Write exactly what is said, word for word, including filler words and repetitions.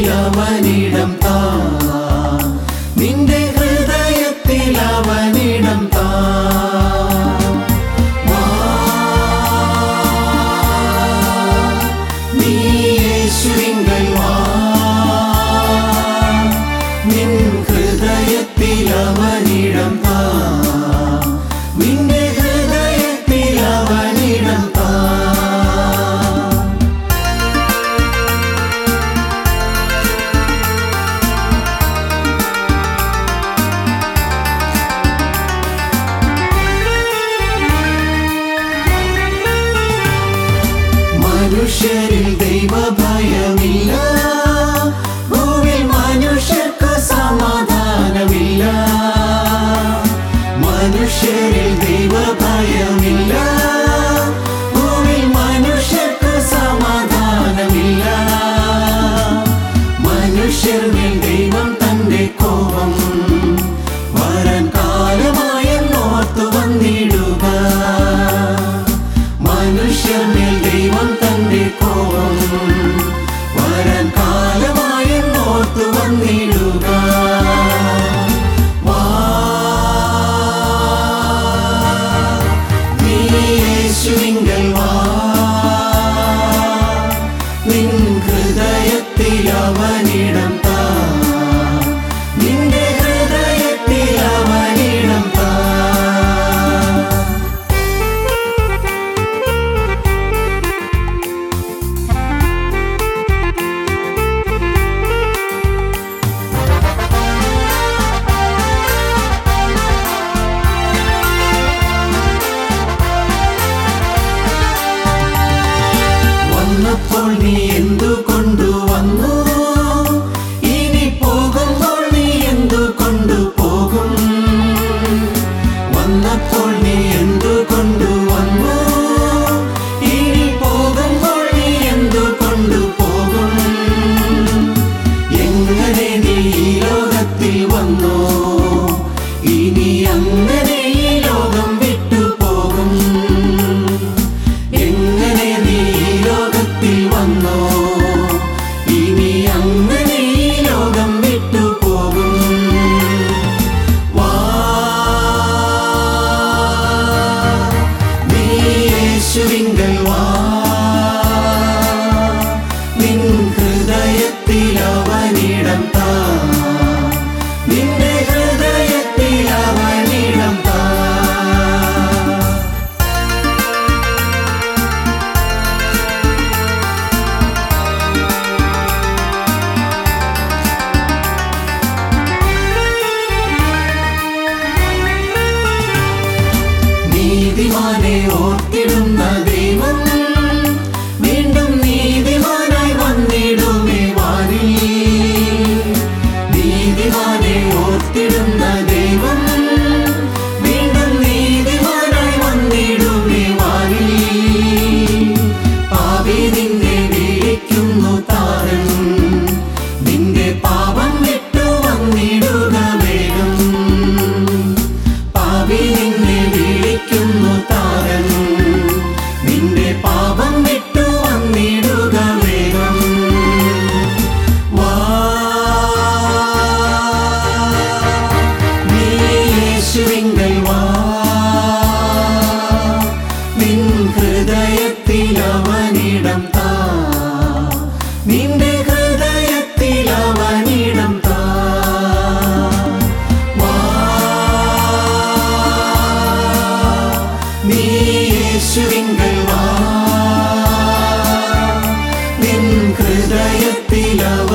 അവനിടം താ, നിന്റെ ഹൃദയത്തിൽ അവനിടം താ. നീ യേശുവിങ്കൽ വാ, നിൻ ഹൃദയത്തിൽ അവനിടം താ, നിന്റെ ഹൃദയത്തിൽ അവനിടം താ. മനുഷ്യരിൽ ദൈവഭയമില്ല, ഭൂവിൽ മനുഷ്യർക്ക് സമാധാനമില്ല. മനുഷ്യരിൽ ദൈവഭയമില്ല, ഭൂവിൽ മനുഷ്യർക്ക് സമാധാനമില്ല. മനുഷ്യർ മേൽ ദൈവം തന്റെ കോപം വരാൻ കാലമായെന്നോർത്തു വന്നിടുക. മനുഷ്യർ മേൽ ദൈവം തന്റെ കോപം വരാൻ കാലമായെന്നോർത്തു വന്നിടുക. വാ, നീ യേശുവിങ്കൽ വാ, നിൻ ഹൃദയത്തിൽ അവനിടം താ, നിന്റെ ഹൃദയത്തിൽ അവനിടം താ. വന്നപ്പോൾ നീ എന്തു കൊണ്ടുവന്നു, ഇനി പോകുമ്പോൾ നീ എന്തു കൊണ്ടുപോകും. വന്നപ്പോൾ നീ എന്തു കൊണ്ടുവന്നു, ഇനി പോകുമ്പോൾ നീ എന്തു കൊണ്ടുപോകും. എങ്ങനെ നീ ഈ ലോകത്തിൽ വന്നോ, ഇനി അങ്ങനെ ഈ ലോകം വിട്ടുപോകും. എങ്ങനെ നീ ഈ ലോകത്തിൽ വന്നോ, ഇനി അങ്ങനെ ഈ ലോകം വിട്ടുപോകും. വാ, നീ യേശുവിങ്കൽ വാ, നിൻ ഹൃദയത്തിൽ അവനിടം താ, നിന്റെ ഹൃദയത്തിൽ അവനിടം താ. നീതിമാനെ ഓർത്തിടുന്ന ദൈവം വീണ്ടും നീതിമാനായി വന്നിടുമേ വാനിൽ. നീതിമാനെ ഓർത്തിടുന്ന ദൈവം വീണ്ടും നീതിമാനായി വന്നിടുമേ വാനിൽ. പാപി നിന്നെ വിളിക്കുന്നു താരൻ, നിന്റെ പാപം വിട്ടു വന്നിടുക വേഗം. പാപി നിന്നെ വിളിക്കുന്നു താരൻ, നിന്റെ പാപം വിട്ടു വന്നിടുക വേഗം. വാ, നീ യേശുവിങ്കൽ വാ, നിൻ ഹൃദയത്തിൽ അവനിടം താ, നിന്റെ ഹൃദയത്തിൽ അവനിടം താ. വാ, നീ യേശുവിങ്കൽ വാ, നിൻ ഹൃദയത്തിൽ